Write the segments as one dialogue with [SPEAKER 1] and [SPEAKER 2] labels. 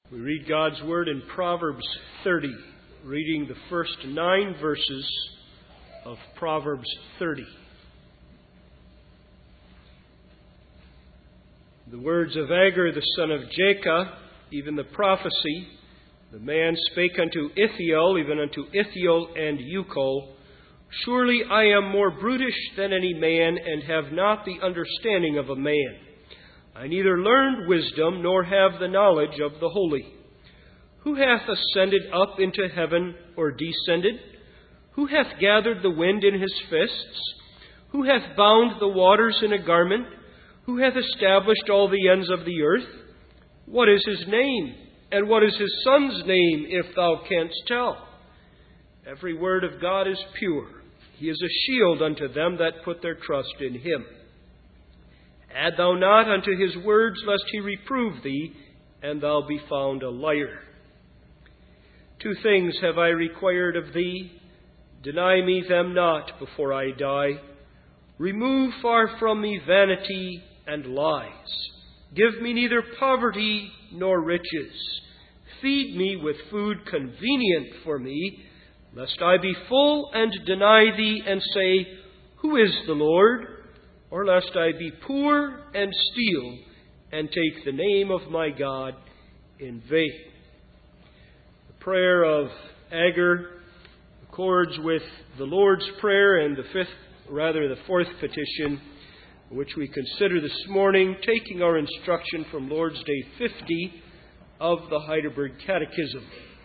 [SPEAKER 1] We read God's Word in Proverbs 30, reading the first 9 verses of Proverbs 30. The words of Agur, the son of Jacob, even the prophecy, the man spake unto Ithiel, even unto Ithiel and Ucal, Surely I am more brutish than any man, and have not the understanding of a man. I neither learned wisdom, nor have the knowledge of the holy. Who hath ascended up into heaven, or descended? Who hath gathered the wind in his fists? Who hath bound the waters in a garment? Who hath established all the ends of the earth? What is his name? And what is his son's name, if thou canst tell? Every word of God is pure. He is a shield unto them that put their trust in him. Add thou not unto his words, lest he reprove thee, and thou be found a liar. 2 things have I required of thee. Deny me them not before I die. Remove far from me vanity and lies. Give me neither poverty nor riches. Feed me with food convenient for me, lest I be full and deny thee and say, Who is the Lord? Or lest I be poor and steal and take the name of my God in vain. The prayer of Agur accords with the Lord's Prayer and the fourth petition, which we consider this morning, taking our instruction from Lord's Day 50 of the Heidelberg Catechism.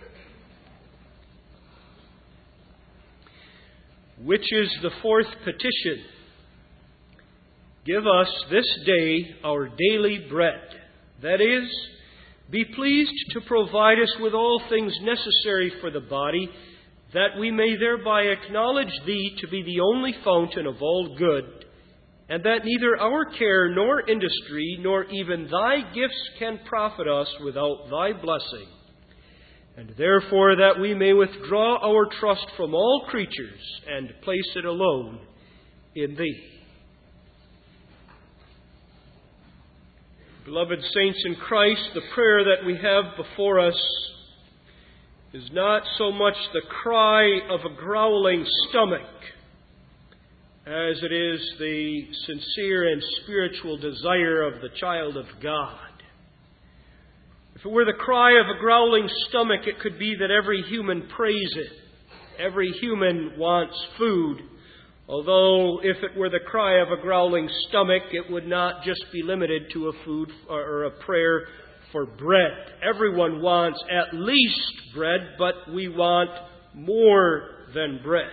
[SPEAKER 1] Which is the fourth petition? Give us this day our daily bread. That is, be pleased to provide us with all things necessary for the body, that we may thereby acknowledge Thee to be the only fountain of all good, and that neither our care nor industry nor even Thy gifts can profit us without Thy blessing, and therefore that we may withdraw our trust from all creatures and place it alone in Thee. Beloved saints in Christ, the prayer that we have before us is not so much the cry of a growling stomach as it is the sincere and spiritual desire of the child of God. If it were the cry of a growling stomach, it could be that every human prays it. Every human wants food. Although, if it were the cry of a growling stomach, it would not just be limited to a food or a prayer for bread. Everyone wants at least bread, but we want more than bread.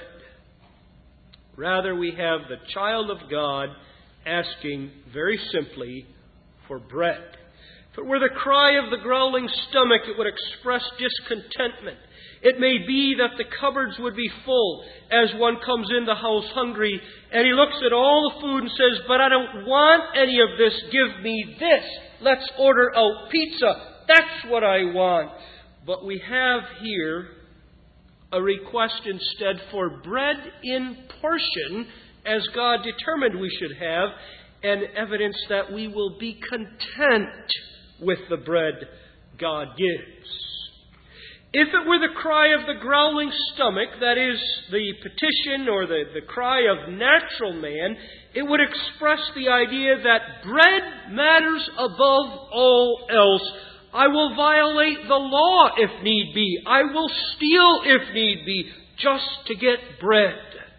[SPEAKER 1] Rather, we have the child of God asking very simply for bread. If it were the cry of the growling stomach, it would express discontentment. It may be that the cupboards would be full as one comes in the house hungry and he looks at all the food and says, But I don't want any of this. Give me this. Let's order out pizza. That's what I want. But we have here a request instead for bread in portion, as God determined we should have, and evidence that we will be content with the bread God gives. If it were the cry of the growling stomach, that is, the petition or the cry of natural man, it would express the idea that bread matters above all else. I will violate the law if need be. I will steal if need be, just to get bread.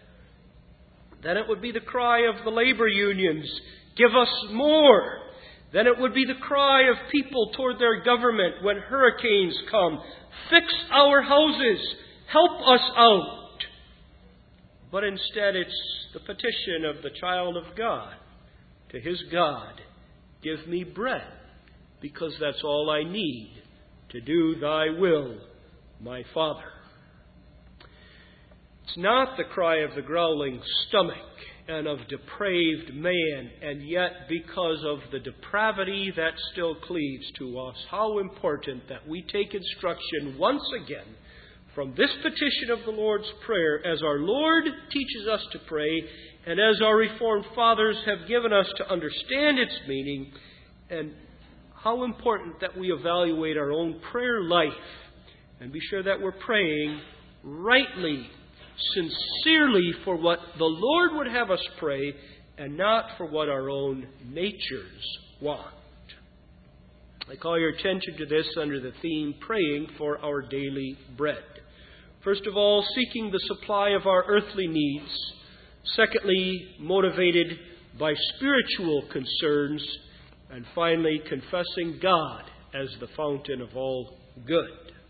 [SPEAKER 1] Then it would be the cry of the labor unions, give us more. Then it would be the cry of people toward their government when hurricanes come, fix our houses, help us out. But instead it's the petition of the child of God to his God, give me bread, because that's all I need to do Thy will, my Father. It's not the cry of the growling stomach and of depraved man, and yet because of the depravity that still cleaves to us, how important that we take instruction once again from this petition of the Lord's Prayer as our Lord teaches us to pray, and as our Reformed Fathers have given us to understand its meaning, and how important that we evaluate our own prayer life and be sure that we're praying rightly, sincerely for what the Lord would have us pray and not for what our own natures want. I call your attention to this under the theme, praying for our daily bread. First of all, seeking the supply of our earthly needs. Secondly, motivated by spiritual concerns. And finally, confessing God as the fountain of all good.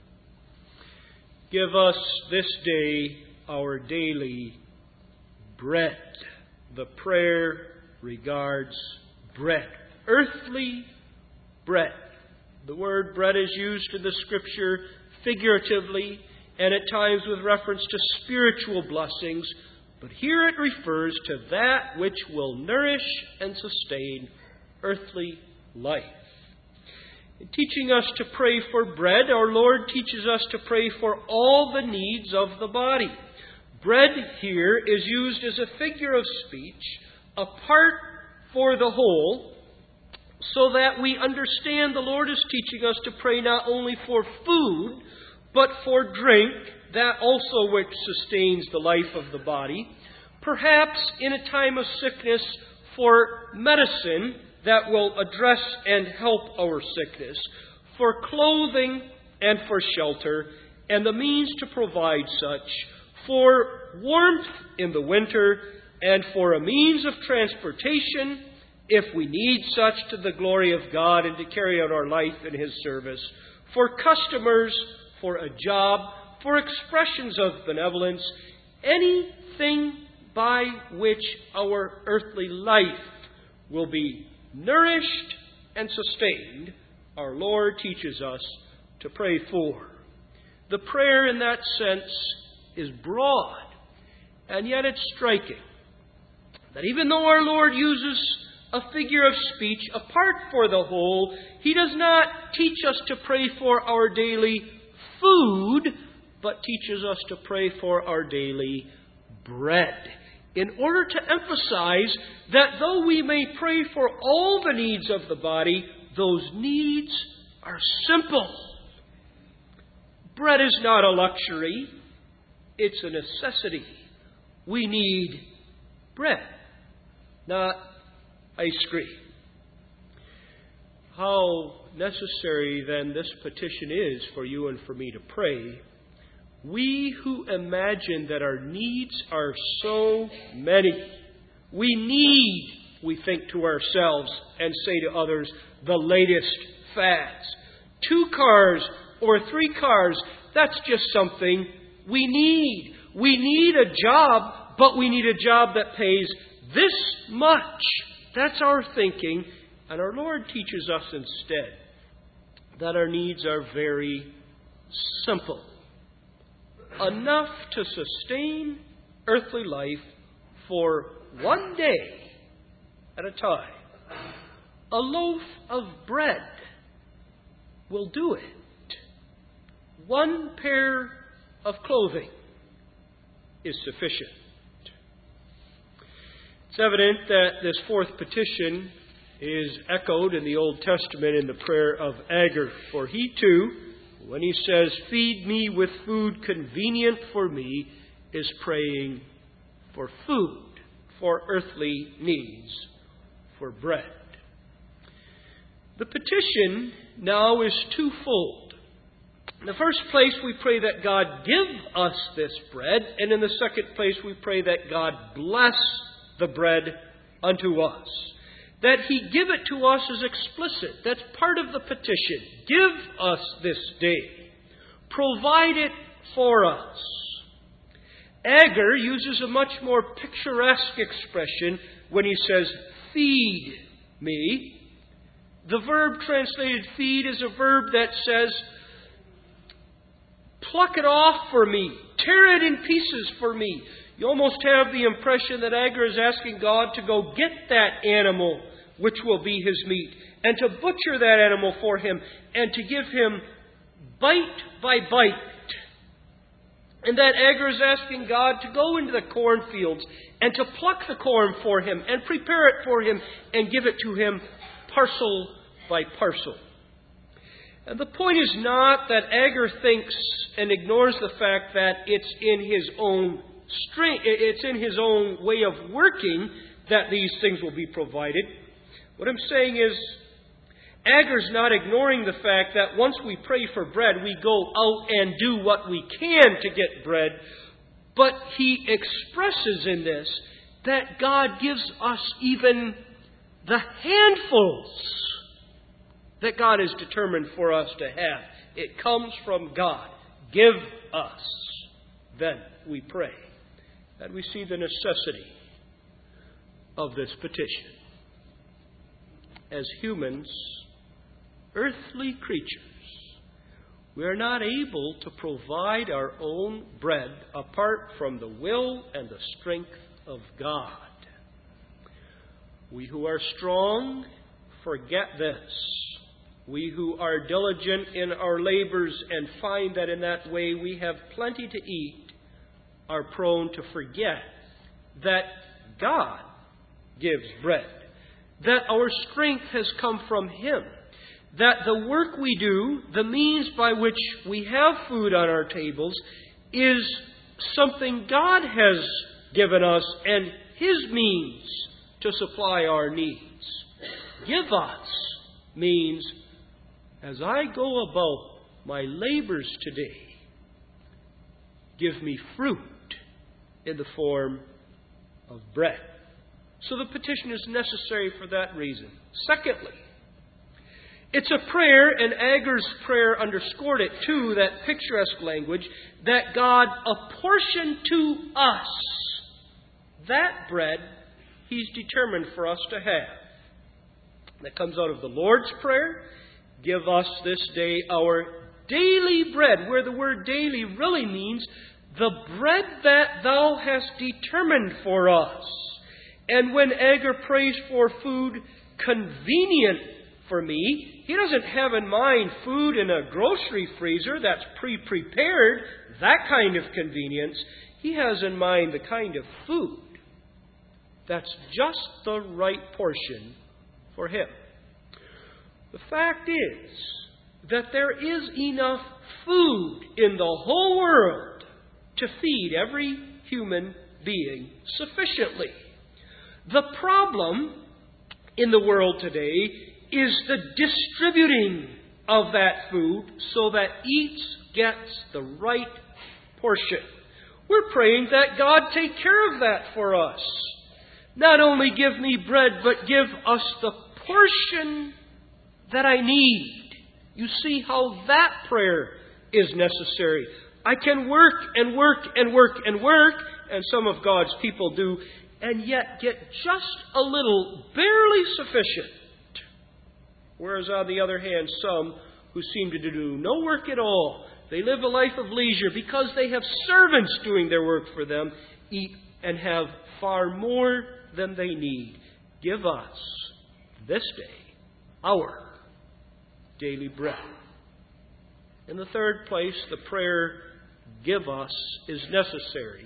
[SPEAKER 1] Give us this day our daily bread. The prayer regards bread. Earthly bread. The word bread is used in the Scripture figuratively and at times with reference to spiritual blessings, but here it refers to that which will nourish and sustain earthly life. In teaching us to pray for bread, our Lord teaches us to pray for all the needs of the body. Bread here is used as a figure of speech, a part for the whole, so that we understand the Lord is teaching us to pray not only for food, but for drink, that also which sustains the life of the body. Perhaps in a time of sickness for medicine that will address and help our sickness, for clothing and for shelter, and the means to provide such, for warmth in the winter, and for a means of transportation, if we need such, to the glory of God and to carry out our life in His service, for customers, for a job, for expressions of benevolence, anything by which our earthly life will be nourished and sustained, our Lord teaches us to pray for. The prayer in that sense is broad, and yet it's striking that even though our Lord uses a figure of speech apart for the whole, He does not teach us to pray for our daily food, but teaches us to pray for our daily bread, in order to emphasize that though we may pray for all the needs of the body, those needs are simple. Bread is not a luxury, it's a necessity. We need bread, not ice cream. How necessary then this petition is for you and for me to pray. We who imagine that our needs are so many, we think to ourselves and say to others, the latest fads. 2 cars or 3 cars, that's just something we need. We need a job, but we need a job that pays this much. That's our thinking. And our Lord teaches us instead that our needs are very simple. Enough to sustain earthly life for one day at a time. A loaf of bread will do it. 1 pair of clothing is sufficient. It's evident that this 4th petition is echoed in the Old Testament in the prayer of Agur. For he too, when he says, feed me with food convenient for me, is praying for food, for earthly needs, for bread. The petition now is twofold. In the first place, we pray that God give us this bread, and in the second place, we pray that God bless the bread unto us. That He give it to us is explicit. That's part of the petition. Give us this day. Provide it for us. Agur uses a much more picturesque expression when he says, feed me. The verb translated feed is a verb that says, pluck it off for me. Tear it in pieces for me. You almost have the impression that Agur is asking God to go get that animal, which will be his meat, and to butcher that animal for him, and to give him bite by bite. And that Agur is asking God to go into the cornfields and to pluck the corn for him and prepare it for him and give it to him parcel by parcel. And the point is not that Agur thinks and ignores the fact that it's in his own strength, it's in his own way of working that these things will be provided. What I'm saying is, Agur's not ignoring the fact that once we pray for bread, we go out and do what we can to get bread. But he expresses in this that God gives us even the handfuls that God has determined for us to have. It comes from God. Give us. Then we pray. And we see the necessity of this petition. As humans, earthly creatures, we are not able to provide our own bread apart from the will and the strength of God. We who are strong forget this. We who are diligent in our labors and find that in that way we have plenty to eat are prone to forget that God gives bread, that our strength has come from Him, that the work we do, the means by which we have food on our tables, is something God has given us and His means to supply our needs. Give us means, as I go about my labors today, give me fruit in the form of bread. So the petition is necessary for that reason. Secondly, it's a prayer, and Agur's prayer underscored it too, that picturesque language, that God apportion to us that bread He's determined for us to have. That comes out of the Lord's Prayer. Give us this day our daily bread, where the word daily really means the bread that Thou hast determined for us. And when Agur prays for food convenient for me, he doesn't have in mind food in a grocery freezer that's pre-prepared, that kind of convenience. He has in mind the kind of food that's just the right portion for him. The fact is that there is enough food in the whole world to feed every human being sufficiently. The problem in the world today is the distributing of that food so that each gets the right portion. We're praying that God take care of that for us. Not only give me bread, but give us the portion that I need. You see how that prayer is necessary. I can work and work and work and work, and some of God's people do, and yet get just a little, barely sufficient. Whereas on the other hand, some who seem to do no work at all, they live a life of leisure because they have servants doing their work for them, eat and have far more than they need. Give us this day our daily bread. In the third place, the prayer, give us, is necessary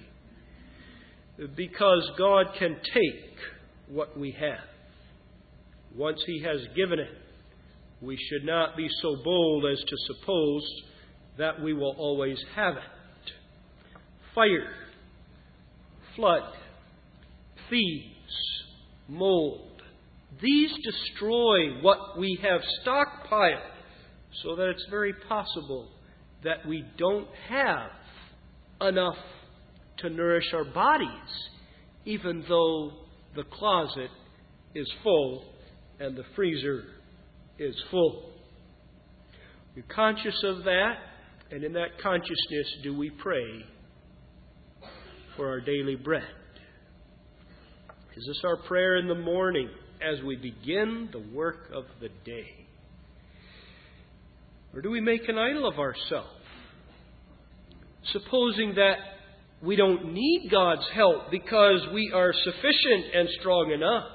[SPEAKER 1] because God can take what we have. Once He has given it, we should not be so bold as to suppose that we will always have it. Fire, flood, thieves, mold, these destroy what we have stockpiled, so that it's very possible that we don't have enough to nourish our bodies, even though the closet is full and the freezer is full. We're conscious of that, and in that consciousness do we pray for our daily bread. Is this our prayer in the morning as we begin the work of the day? Or do we make an idol of ourselves, supposing that we don't need God's help because we are sufficient and strong enough?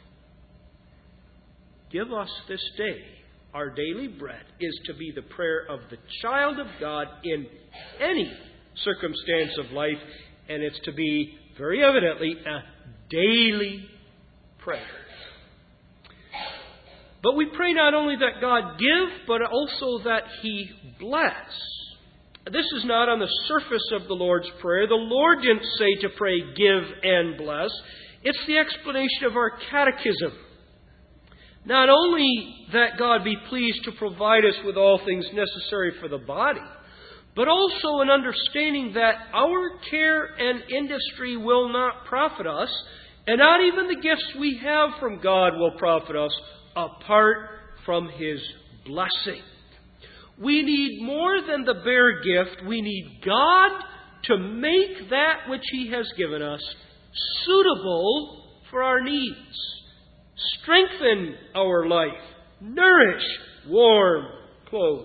[SPEAKER 1] Give us this day our daily bread is to be the prayer of the child of God in any circumstance of life, and it's to be, very evidently, a daily prayer. But we pray not only that God give, but also that He bless. This is not on the surface of the Lord's Prayer. The Lord didn't say to pray, give and bless. It's the explanation of our catechism. Not only that God be pleased to provide us with all things necessary for the body, but also an understanding that our care and industry will not profit us, and not even the gifts we have from God will profit us apart from His blessing. We need more than the bare gift. We need God to make that which He has given us suitable for our needs. Strengthen our life. Nourish, warm, clothe.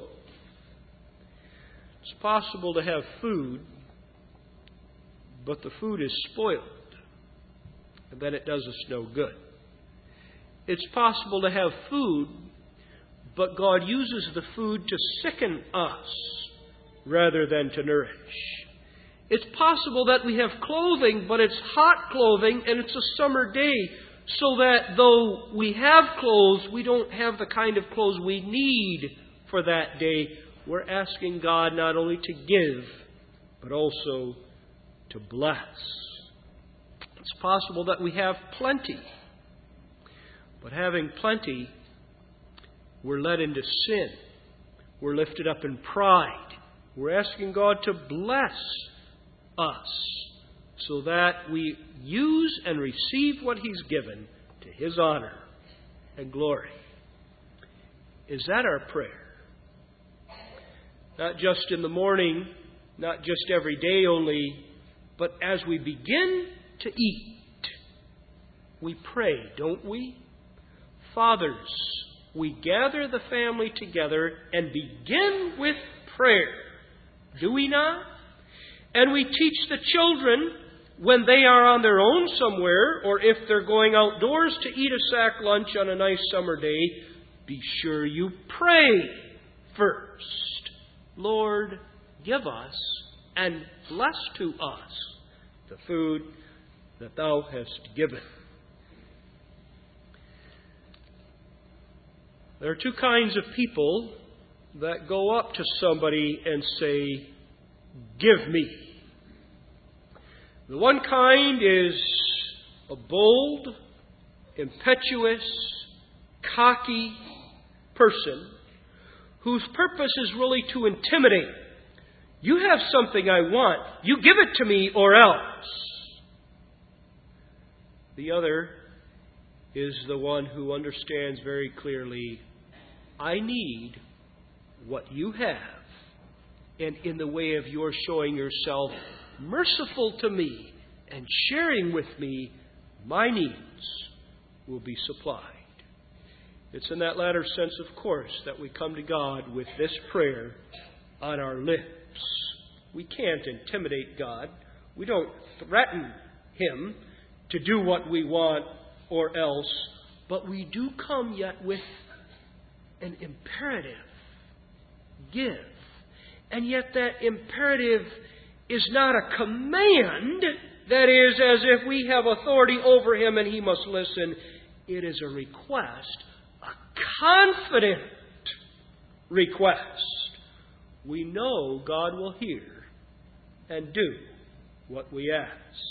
[SPEAKER 1] It's possible to have food, but the food is spoiled, and then it does us no good. It's possible to have food, but God uses the food to sicken us rather than to nourish. It's possible that we have clothing, but it's hot clothing and it's a summer day, so that though we have clothes, we don't have the kind of clothes we need for that day. We're asking God not only to give, but also to bless. It's possible that we have plenty, but having plenty, we're led into sin. We're lifted up in pride. We're asking God to bless us so that we use and receive what He's given to His honor and glory. Is that our prayer? Not just in the morning, not just every day only, but as we begin to eat, we pray, don't we? Fathers, we gather the family together and begin with prayer. Do we not? And we teach the children when they are on their own somewhere, or if they're going outdoors to eat a sack lunch on a nice summer day, be sure you pray first. Lord, give us and bless to us the food that Thou hast given. There are two kinds of people that go up to somebody and say, give me. The one kind is a bold, impetuous, cocky person whose purpose is really to intimidate. You have something I want. You give it to me or else. The other is the one who understands very clearly, I need what you have. And in the way of your showing yourself merciful to me and sharing with me, my needs will be supplied. It's in that latter sense, of course, that we come to God with this prayer on our lips. We can't intimidate God. We don't threaten Him to do what we want or else. But we do come yet with an imperative. Give. And yet that imperative is not a command. That is, as if we have authority over Him and He must listen. It is a request, a confident request. We know God will hear and do what we ask.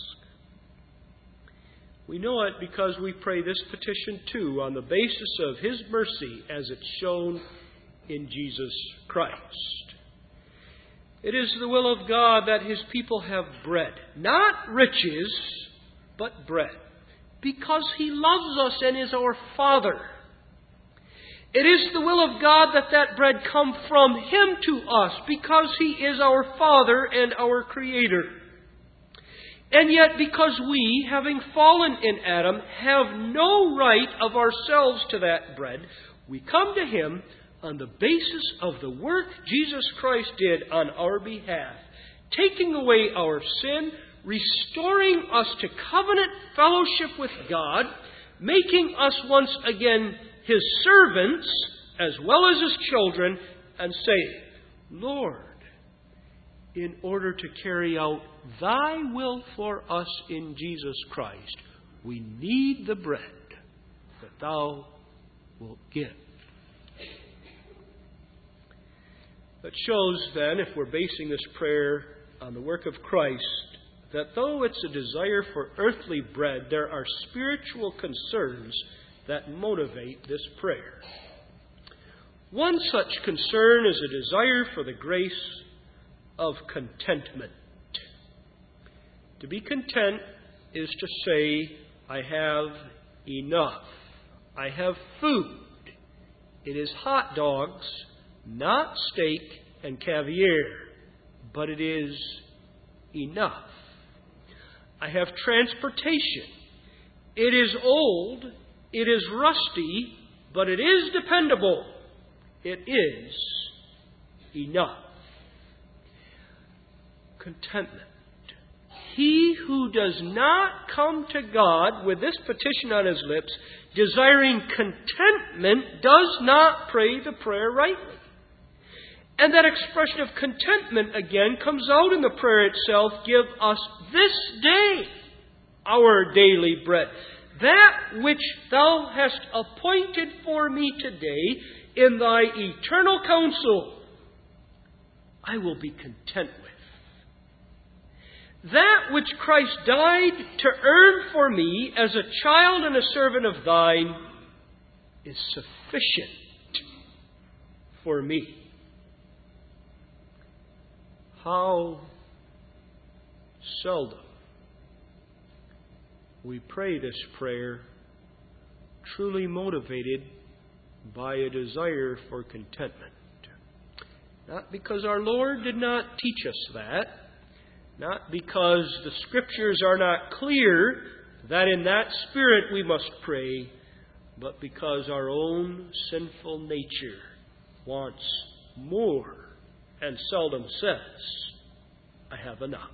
[SPEAKER 1] We know it because we pray this petition too on the basis of His mercy as it's shown in Jesus Christ. It is the will of God that His people have bread, not riches, but bread, because He loves us and is our Father. It is the will of God that that bread come from Him to us, because He is our Father and our Creator. And yet, because we, having fallen in Adam, have no right of ourselves to that bread, we come to Him on the basis of the work Jesus Christ did on our behalf, taking away our sin, restoring us to covenant fellowship with God, making us once again His servants as well as His children, and saying, Lord, in order to carry out Thy will for us in Jesus Christ, we need the bread that Thou will give. That shows then, if we're basing this prayer on the work of Christ, that though it's a desire for earthly bread, there are spiritual concerns that motivate this prayer. One such concern is a desire for the grace of contentment. To be content is to say, I have enough. I have food. It is hot dogs, not steak and caviar, but it is enough. I have transportation. It is old, it is rusty, but it is dependable. It is enough. Contentment. He who does not come to God with this petition on his lips, desiring contentment, does not pray the prayer rightly. And that expression of contentment, again, comes out in the prayer itself. Give us this day our daily bread. That which thou hast appointed for me today in thy eternal counsel, I will be content with. That which Christ died to earn for me as a child and a servant of thine is sufficient for me. How seldom we pray this prayer truly motivated by a desire for contentment. Not because our Lord did not teach us that, not because the Scriptures are not clear that in that spirit we must pray, but because our own sinful nature wants more and seldom says, I have enough.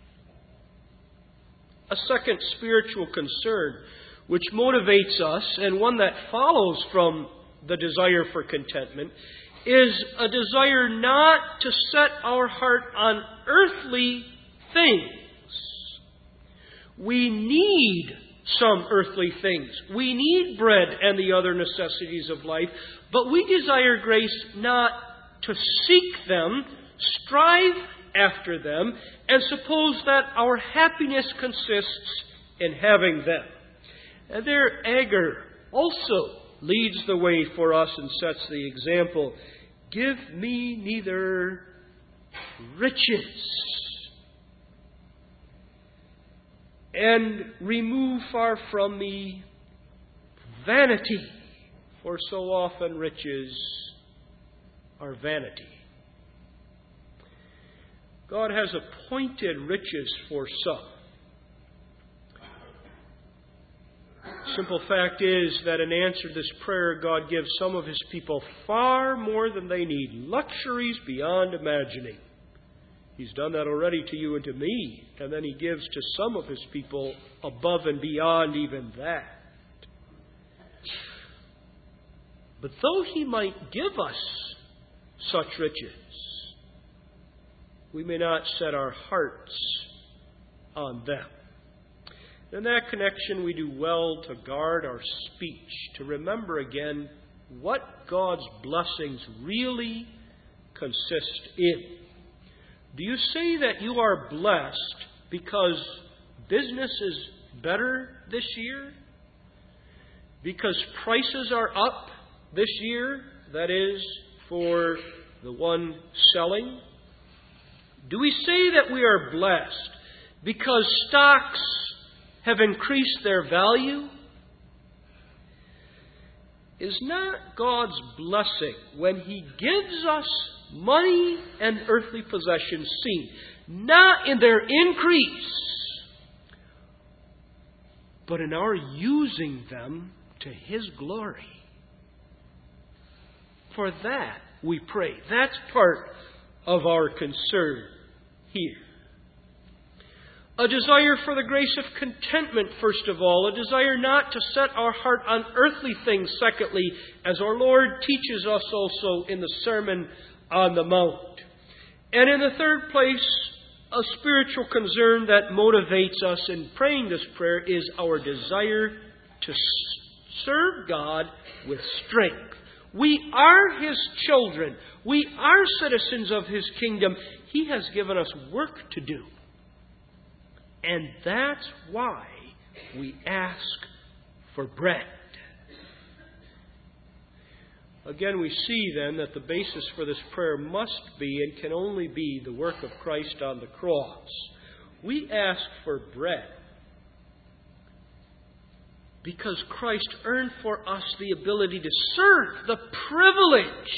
[SPEAKER 1] A second spiritual concern which motivates us, and one that follows from the desire for contentment, is a desire not to set our heart on earthly things. We need some earthly things. We need bread and the other necessities of life, but we desire grace not to seek them, strive after them, and suppose that our happiness consists in having them. And there Agur also leads the way for us and sets the example. Give me neither riches and remove far from me vanity, for so often riches are vanity. God has appointed riches for some. Simple fact is that in answer to this prayer, God gives some of His people far more than they need, luxuries beyond imagining. He's done that already to you and to me, and then He gives to some of His people above and beyond even that. But though He might give us such riches, we may not set our hearts on them. In that connection, we do well to guard our speech, to remember again what God's blessings really consist in. Do you say that you are blessed because business is better this year? Because prices are up this year, that is, for the one selling? Do we say that we are blessed because stocks have increased their value? Is not God's blessing when He gives us money and earthly possessions seen not in their increase, but in our using them to His glory? For that we pray. That's part of our concern here. A desire for the grace of contentment, first of all. A desire not to set our heart on earthly things, secondly, as our Lord teaches us also in the Sermon on the Mount. And in the third place, a spiritual concern that motivates us in praying this prayer is our desire to serve God with strength. We are His children. We are citizens of His kingdom. He has given us work to do. And that's why we ask for bread. Again, we see then that the basis for this prayer must be and can only be the work of Christ on the cross. We ask for bread because Christ earned for us the ability to serve, the privilege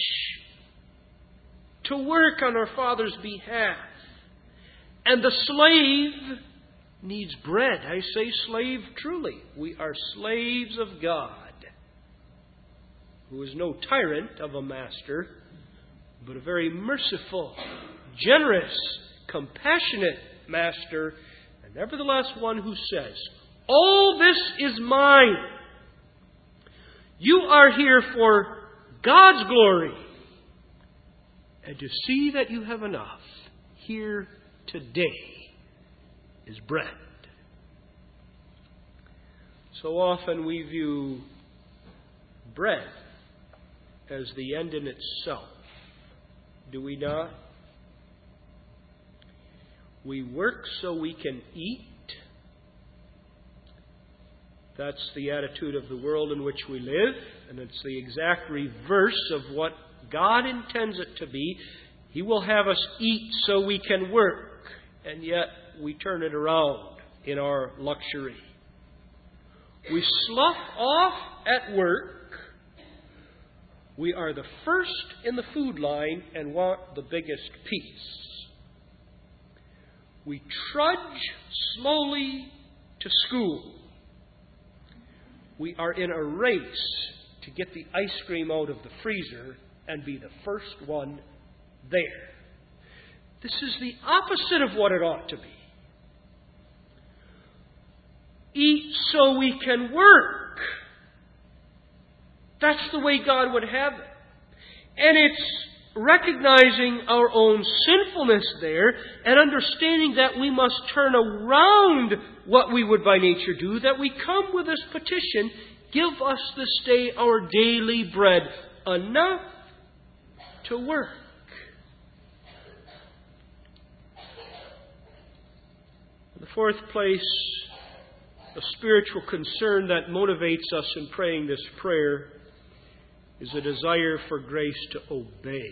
[SPEAKER 1] to work on our Father's behalf. And the slave needs bread. I say slave truly. We are slaves of God, who is no tyrant of a master, but a very merciful, generous, compassionate master, and nevertheless one who says, all this is mine. You are here for God's glory and to see that you have enough. Here today is bread. So often we view bread as the end in itself. Do we not? We work so we can eat. That's the attitude of the world in which we live, and it's the exact reverse of what God intends it to be. He will have us eat so we can work, and yet we turn it around in our luxury. We slough off at work. We are the first in the food line and want the biggest piece. We trudge slowly to school. We are in a race to get the ice cream out of the freezer and be the first one there. This is the opposite of what it ought to be. Eat so we can work. That's the way God would have it. And it's recognizing our own sinfulness there and understanding that we must turn around what we would by nature do, that we come with this petition, give us this day our daily bread, enough to work. In the fourth place, the spiritual concern that motivates us in praying this prayer is a desire for grace to obey.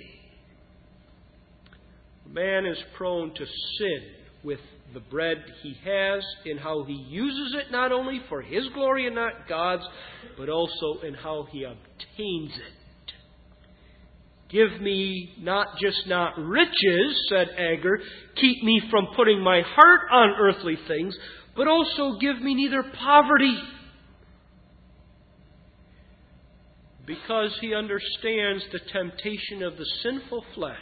[SPEAKER 1] Man is prone to sin with the bread he has in how he uses it, not only for his glory and not God's, but also in how he obtains it. Give me not riches, said Agur, keep me from putting my heart on earthly things, but also give me neither poverty. Because he understands the temptation of the sinful flesh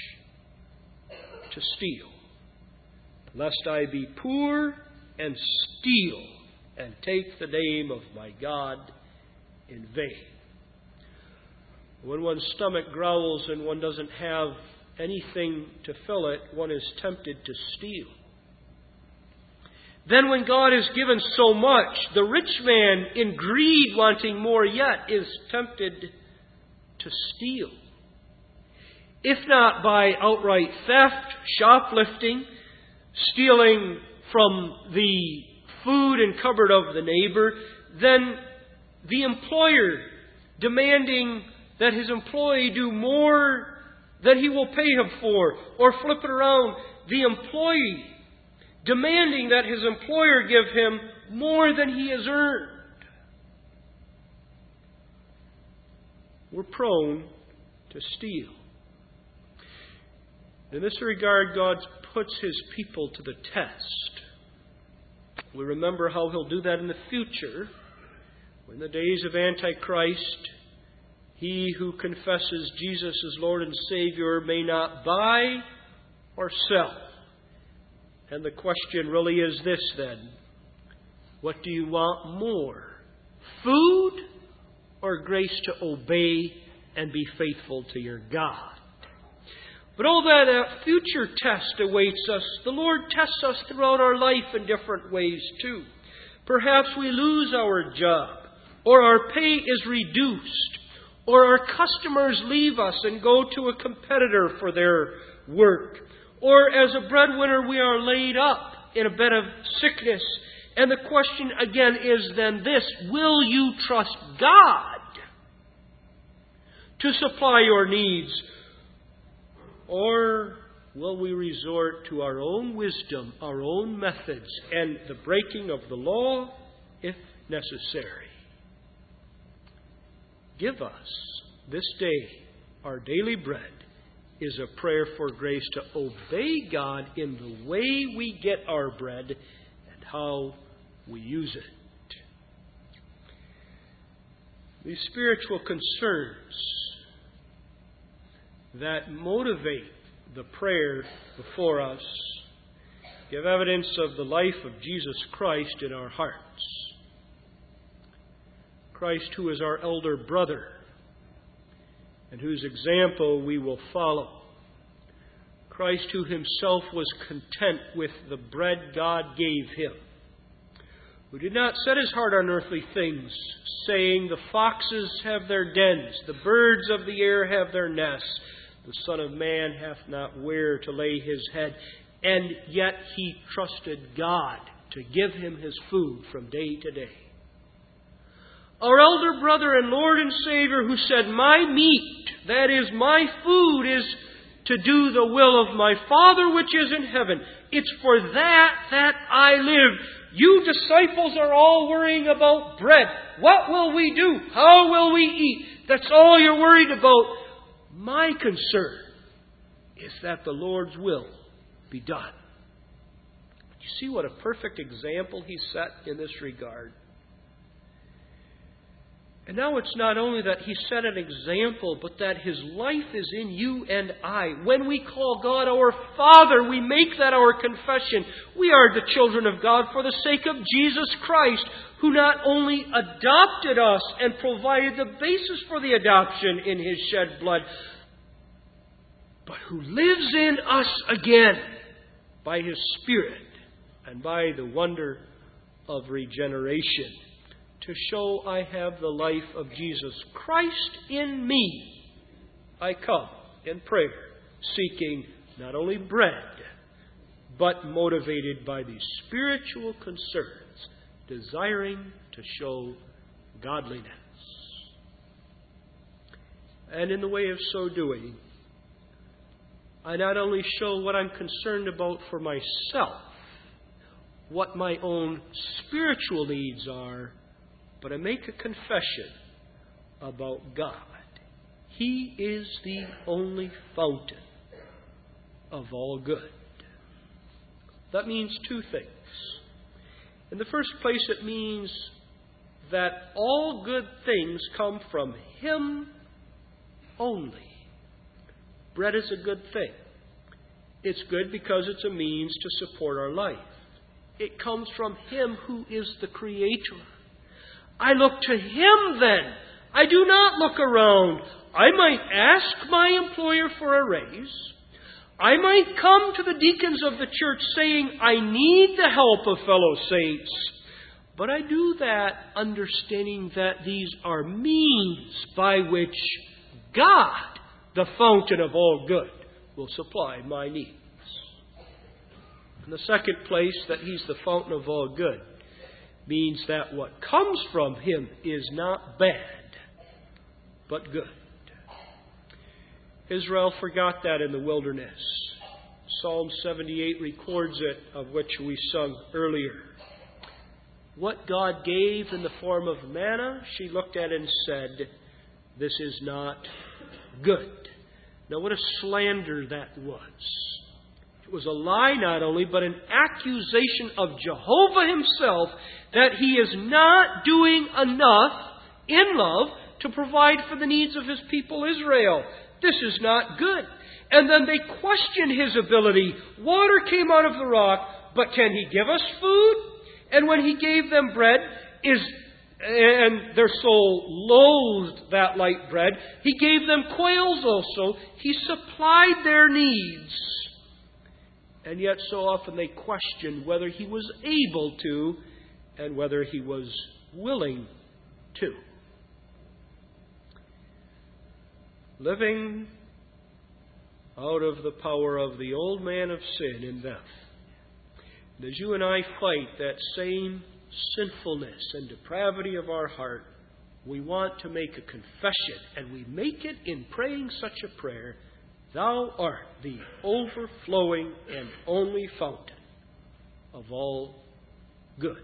[SPEAKER 1] to steal, lest I be poor and steal and take the name of my God in vain. When one's stomach growls and one doesn't have anything to fill it, one is tempted to steal. Then when God has given so much, the rich man, in greed wanting more yet, is tempted to steal. If not by outright theft, shoplifting, stealing from the food and cupboard of the neighbor, then the employer demanding that his employee do more than he will pay him for, or flip it around, the employee demanding that his employer give him more than he has earned. We're prone to steal. In this regard, God puts His people to the test. We remember how He'll do that in the future. When the days of Antichrist, he who confesses Jesus as Lord and Savior may not buy or sell. And the question really is this then. What do you want more? Food or grace to obey and be faithful to your God? But all that future test awaits us. The Lord tests us throughout our life in different ways too. Perhaps we lose our job. or our pay is reduced, or our customers leave us and go to a competitor for their work, or as a breadwinner we are laid up in a bed of sickness. And the question again is then this: will you trust God to supply your needs? Or will we resort to our own wisdom, our own methods, and the breaking of the law if necessary? Give us this day our daily bread is a prayer for grace to obey God in the way we get our bread and how we use it. These spiritual concerns that motivate the prayer before us give evidence of the life of Jesus Christ in our hearts. Christ, who is our elder brother and whose example we will follow. Christ, who himself was content with the bread God gave him, who did not set his heart on earthly things, saying, "The foxes have their dens, the birds of the air have their nests, the Son of Man hath not where to lay his head." And yet he trusted God to give him his food from day to day. Our elder brother and Lord and Savior, who said, "My meat, that is my food, is to do the will of my Father which is in heaven. It's for that I live." You disciples are all worrying about bread. What will we do? How will we eat? That's all you're worried about. My concern is that the Lord's will be done. You see what a perfect example he set in this regard. And now it's not only that he set an example, but that his life is in you and I. When we call God our Father, we make that our confession. We are the children of God for the sake of Jesus Christ, who not only adopted us and provided the basis for the adoption in his shed blood, but who lives in us again by his Spirit and by the wonder of regeneration, to show I have the life of Jesus Christ in me. I come in prayer, seeking not only bread, but motivated by these spiritual concerns, desiring to show godliness. And in the way of so doing, I not only show what I'm concerned about for myself, what my own spiritual needs are, but I make a confession about God. He is the only fountain of all good. That means two things. In the first place, it means that all good things come from Him only. Bread is a good thing. It's good because it's a means to support our life. It comes from Him who is the Creator. I look to Him then. I do not look around. I might ask my employer for a raise. I might come to the deacons of the church saying, I need the help of fellow saints. But I do that understanding that these are means by which God, the fountain of all good, will supply my needs. In the second place, that He's the fountain of all good means that what comes from Him is not bad, but good. Israel forgot that in the wilderness. Psalm 78 records it, of which we sung earlier. What God gave in the form of manna, she looked at and said, this is not good. Now what a slander that was. It was a lie not only, but an accusation of Jehovah Himself that He is not doing enough in love to provide for the needs of His people Israel. This is not good. And then they questioned His ability. Water came out of the rock, but can He give us food? And when He gave them bread, and their soul loathed that light bread, He gave them quails also. He supplied their needs. And yet so often they questioned whether He was able to and whether He was willing 2. Living out of the power of the old man of sin and death. And as you and I fight that same sinfulness and depravity of our heart, we want to make a confession, and we make it in praying such a prayer: Thou art the overflowing and only fountain of all good.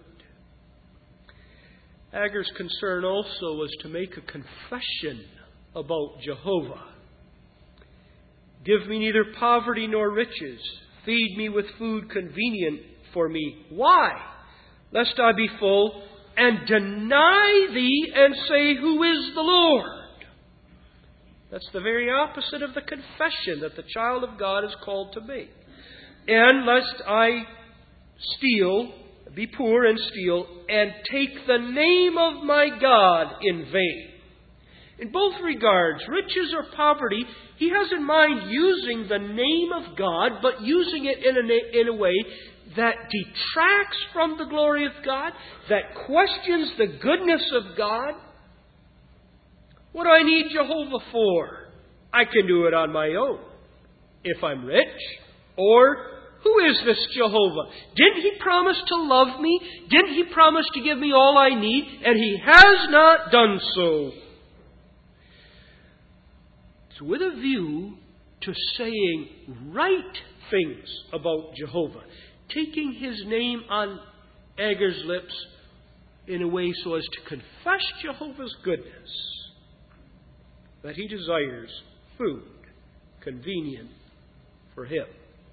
[SPEAKER 1] Agur's concern also was to make a confession about Jehovah. Give me neither poverty nor riches. Feed me with food convenient for me. Why? Lest I be full and deny thee and say, Who is the Lord? That's the very opposite of the confession that the child of God is called to make. And lest I steal, be poor and steal, and take the name of my God in vain. In both regards, riches or poverty, he has in mind using the name of God, but using it in a way that detracts from the glory of God, that questions the goodness of God. What do I need Jehovah for? I can do it on my own if I'm rich. Or, who is this Jehovah? Didn't He promise to love me? Didn't He promise to give me all I need? And He has not done so. It's with a view to saying right things about Jehovah, taking His name on Agur's lips in a way so as to confess Jehovah's goodness, that he desires food convenient for him.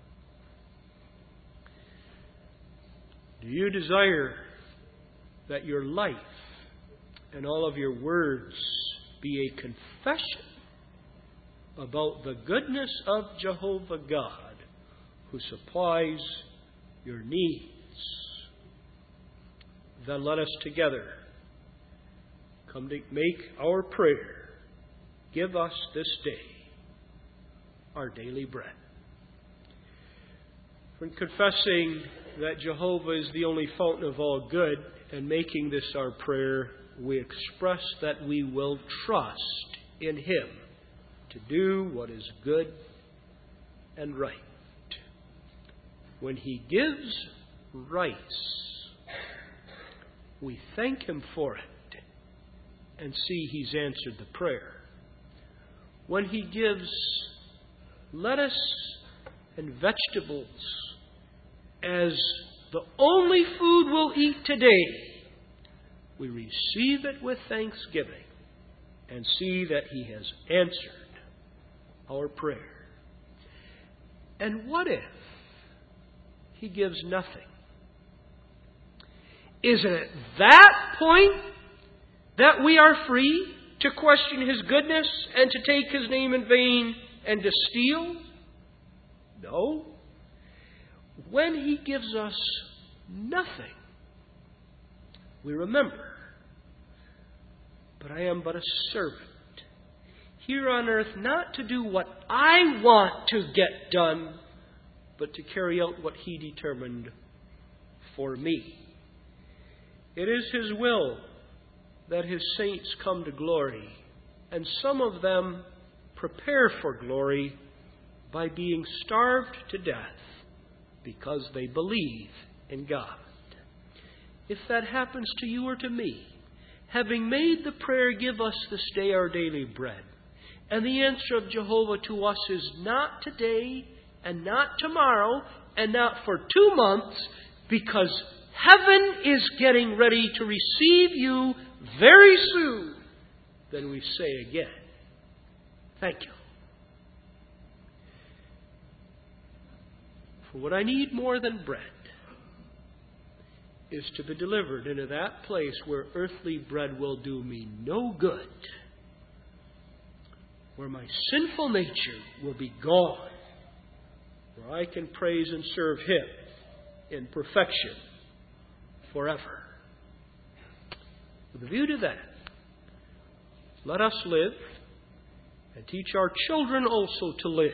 [SPEAKER 1] Do you desire that your life and all of your words be a confession about the goodness of Jehovah God, who supplies your needs? Then let us together come to make our prayer. Give us this day our daily bread. When confessing that Jehovah is the only fountain of all good and making this our prayer, we express that we will trust in Him to do what is good and right. When He gives rights, we thank Him for it and see He's answered the prayer. When He gives lettuce and vegetables as the only food we'll eat today, we receive it with thanksgiving and see that He has answered our prayer. And what if He gives nothing? Is it at that point that we are free to question His goodness and to take His name in vain and to steal? No. When He gives us nothing, we remember, but I am but a servant here on earth, not to do what I want to get done, but to carry out what He determined for me. It is His will that His saints come to glory, and some of them prepare for glory by being starved to death because they believe in God. If that happens to you or to me, having made the prayer, give us this day our daily bread, and the answer of Jehovah to us is not today and not tomorrow and not for 2 months, because heaven is getting ready to receive you very soon, then we say again, thank you. For what I need more than bread is to be delivered into that place where earthly bread will do me no good, where my sinful nature will be gone, where I can praise and serve Him in perfection forever. With a view to that, let us live and teach our children also to live,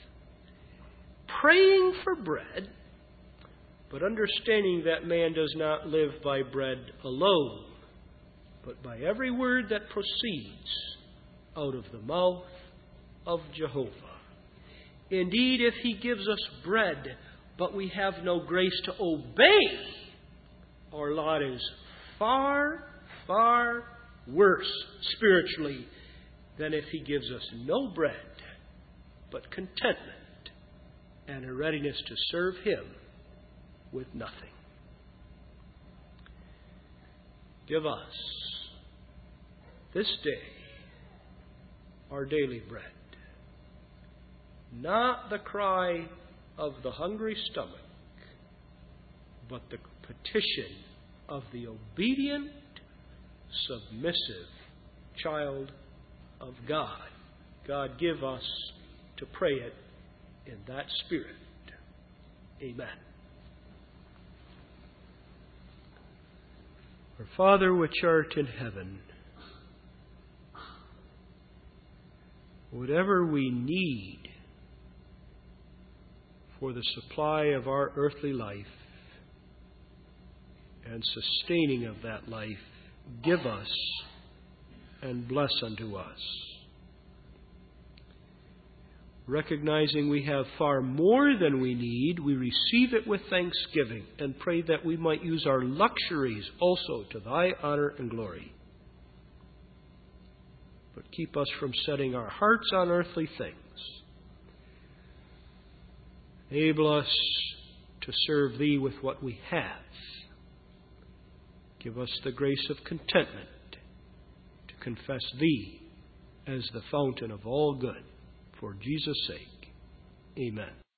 [SPEAKER 1] praying for bread, but understanding that man does not live by bread alone, but by every word that proceeds out of the mouth of Jehovah. Indeed, if He gives us bread, but we have no grace to obey, our lot is far, far worse spiritually than if He gives us no bread, but contentment and a readiness to serve Him with nothing. Give us this day our daily bread, not the cry of the hungry stomach, but the petition of the obedient, submissive child of God. God, give us to pray it in that spirit. Amen. Our Father which art in heaven, whatever we need for the supply of our earthly life and sustaining of that life, give us and bless unto us. Recognizing we have far more than we need, we receive it with thanksgiving and pray that we might use our luxuries also to Thy honor and glory. But keep us from setting our hearts on earthly things. Enable us to serve Thee with what we have. Give us the grace of contentment to confess Thee as the fountain of all good. For Jesus' sake, amen.